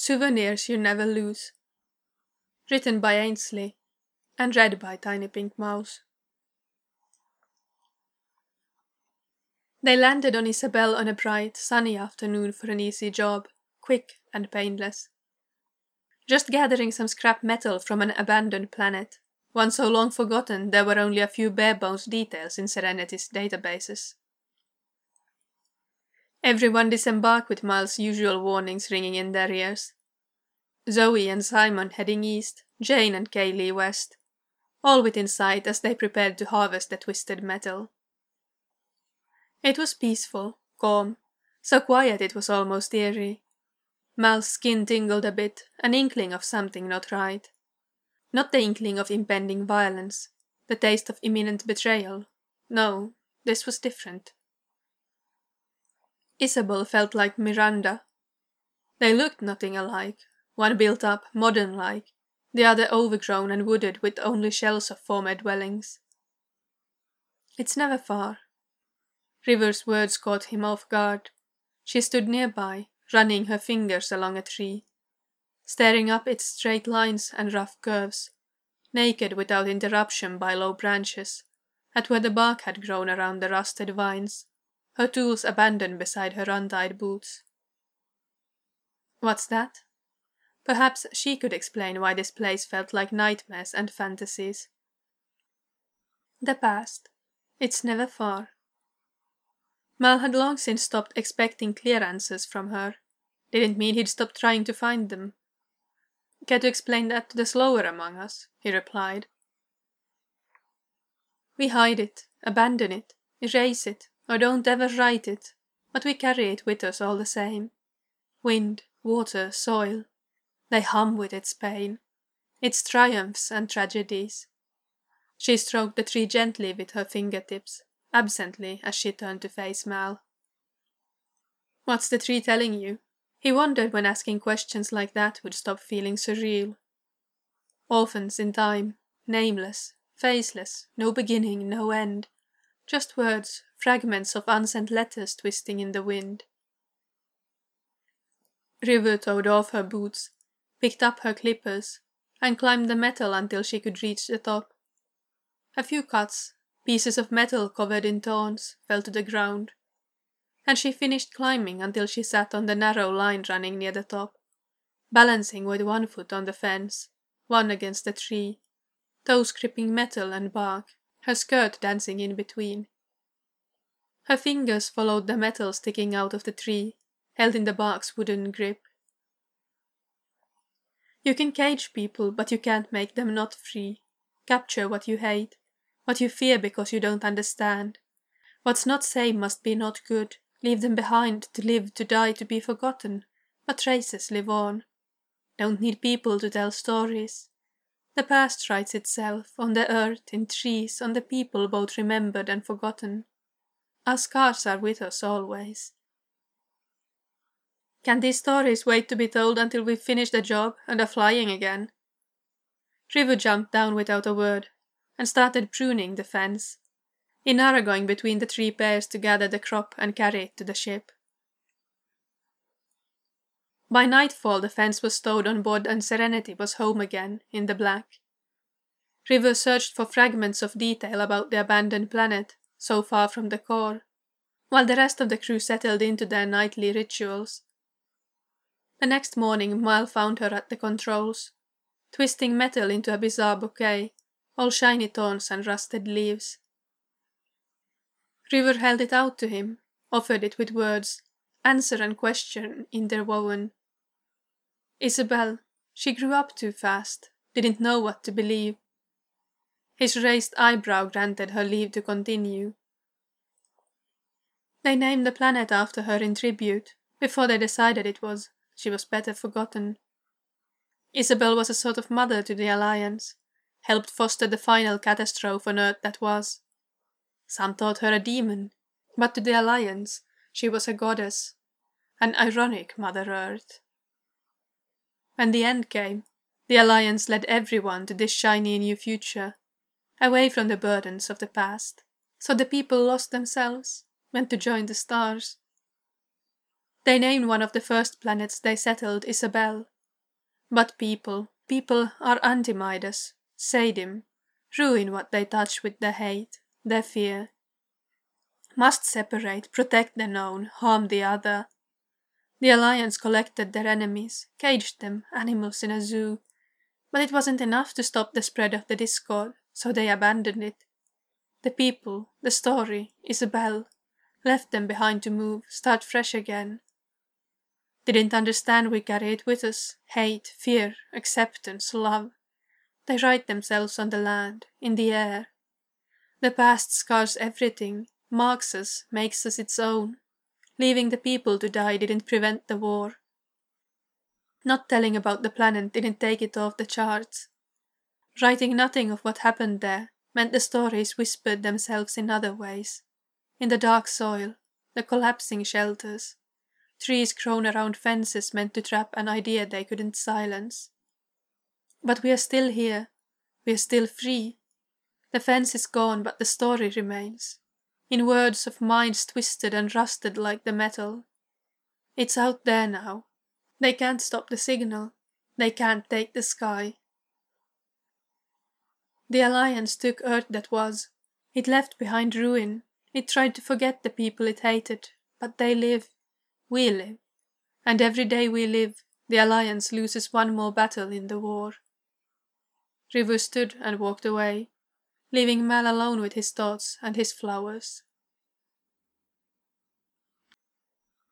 Souvenirs You Never Lose. Written by Ainsley and read by Tiny Pink Mouse. They landed on Isabel on a bright, sunny afternoon for an easy job, quick and painless. Just gathering some scrap metal from an abandoned planet, one so long forgotten there were only a few bare-bones details in Serenity's databases. Everyone disembarked with Miles' usual warnings ringing in their ears. Zoe and Simon heading east, Jane and Kaylee west, all within sight as they prepared to harvest the twisted metal. It was peaceful, calm, so quiet it was almost eerie. Mal's skin tingled a bit, an inkling of something not right. Not the inkling of impending violence, the taste of imminent betrayal. No, this was different. Isabel felt like Miranda. They looked nothing alike, one built up, modern-like, the other overgrown and wooded with only shells of former dwellings. It's never far. River's words caught him off guard. She stood nearby, running her fingers along a tree, staring up its straight lines and rough curves, naked without interruption by low branches, at where the bark had grown around the rusted vines, her tools abandoned beside her untied boots. What's that? Perhaps she could explain why this place felt like nightmares and fantasies. The past. It's never far. Mal had long since stopped expecting clear answers from her. Didn't mean he'd stopped trying to find them. Care to explain that to the slower among us? He replied. We hide it, abandon it, erase it, or don't ever write it, but we carry it with us all the same. Wind, water, soil. They hum with its pain, its triumphs and tragedies. She stroked the tree gently with her fingertips, absently as she turned to face Mal. What's the tree telling you? He wondered when asking questions like that would stop feeling surreal. Orphans in time, nameless, faceless, no beginning, no end. Just words, fragments of unsent letters twisting in the wind. River towed off her boots, picked up her clippers, and climbed the metal until she could reach the top. A few cuts, pieces of metal covered in thorns, fell to the ground, and she finished climbing until she sat on the narrow line running near the top, balancing with one foot on the fence, one against the tree, toes gripping metal and bark, her skirt dancing in between. Her fingers followed the metal sticking out of the tree, held in the bark's wooden grip. You can cage people, but you can't make them not free. Capture what you hate, what you fear because you don't understand. What's not same must be not good. Leave them behind, to live, to die, to be forgotten. But traces live on. Don't need people to tell stories. The past writes itself, on the earth, in trees, on the people both remembered and forgotten. Our scars are with us always. Can these stories wait to be told until we've finished the job and are flying again? River jumped down without a word, and started pruning the fence, Inara going between the three pairs to gather the crop and carry it to the ship. By nightfall the fence was stowed on board and Serenity was home again, in the black. River searched for fragments of detail about the abandoned planet, so far from the core, while the rest of the crew settled into their nightly rituals. The next morning Mal found her at the controls, twisting metal into a bizarre bouquet, all shiny thorns and rusted leaves. River held it out to him, offered it with words, answer and question interwoven. Isabel, she grew up too fast, didn't know what to believe. His raised eyebrow granted her leave to continue. They named the planet after her in tribute, before they decided she was better forgotten. Isabel was a sort of mother to the Alliance, helped foster the final catastrophe on Earth that was. Some thought her a demon, but to the Alliance she was a goddess, an ironic Mother Earth. When the end came, the Alliance led everyone to this shiny new future, away from the burdens of the past, so the people lost themselves, went to join the stars. They named one of the first planets they settled Isabel, But people are anti-Midas, Sadim, ruin what they touch with their hate, their fear. Must separate, protect the known, harm the other. The Alliance collected their enemies, caged them, animals in a zoo. But it wasn't enough to stop the spread of the discord, so they abandoned it. The people, the story, Isabel, left them behind to move, start fresh again. Didn't understand we carry it with us, hate, fear, acceptance, love. They write themselves on the land, in the air. The past scars everything, marks us, makes us its own. Leaving the people to die didn't prevent the war. Not telling about the planet didn't take it off the charts. Writing nothing of what happened there meant the stories whispered themselves in other ways. In the dark soil, the collapsing shelters. Trees grown around fences meant to trap an idea they couldn't silence. But we are still here. We are still free. The fence is gone, but the story remains. In words of minds twisted and rusted like the metal. It's out there now. They can't stop the signal. They can't take the sky. The Alliance took Earth that was. It left behind ruin. It tried to forget the people it hated. But they live. We live. And every day we live, the Alliance loses one more battle in the war. Rivu stood and walked away, leaving Mal alone with his thoughts and his flowers.